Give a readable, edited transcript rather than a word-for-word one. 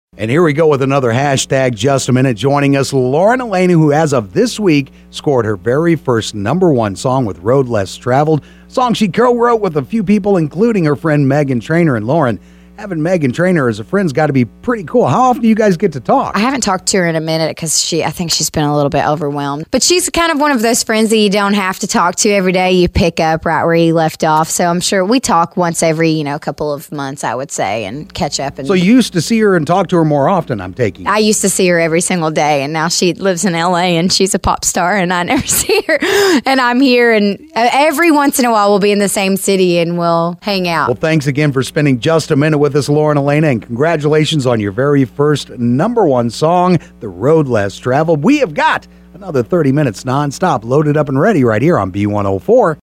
And here we go with another hashtag Just a Minute. Joining us, Lauren Elena, who as of this week scored her very first #1 song with Road Less Traveled. Song she co-wrote with a few people, including her friend Meghan Trainor. And Lauren, having Meghan Trainor as a friend's got to be pretty cool. How often do you guys get to talk? I haven't talked to her in a minute because I think she's been a little bit overwhelmed. But she's kind of one of those friends that you don't have to talk to every day. You pick up right where you left off. So I'm sure we talk once every, couple of months, I would say, and catch up. So you used to see her and talk to her more often, I'm taking. I used to see her every single day, and now she lives in L.A. and she's a pop star, and I never see her. And I'm here, and every once in a while we'll be in the same city and we'll hang out. Well, thanks again for spending just a minute with us, Lauren Elena, and congratulations on your very first #1 song, The Road Less Traveled. We have got another 30 minutes nonstop loaded up and ready right here on B104.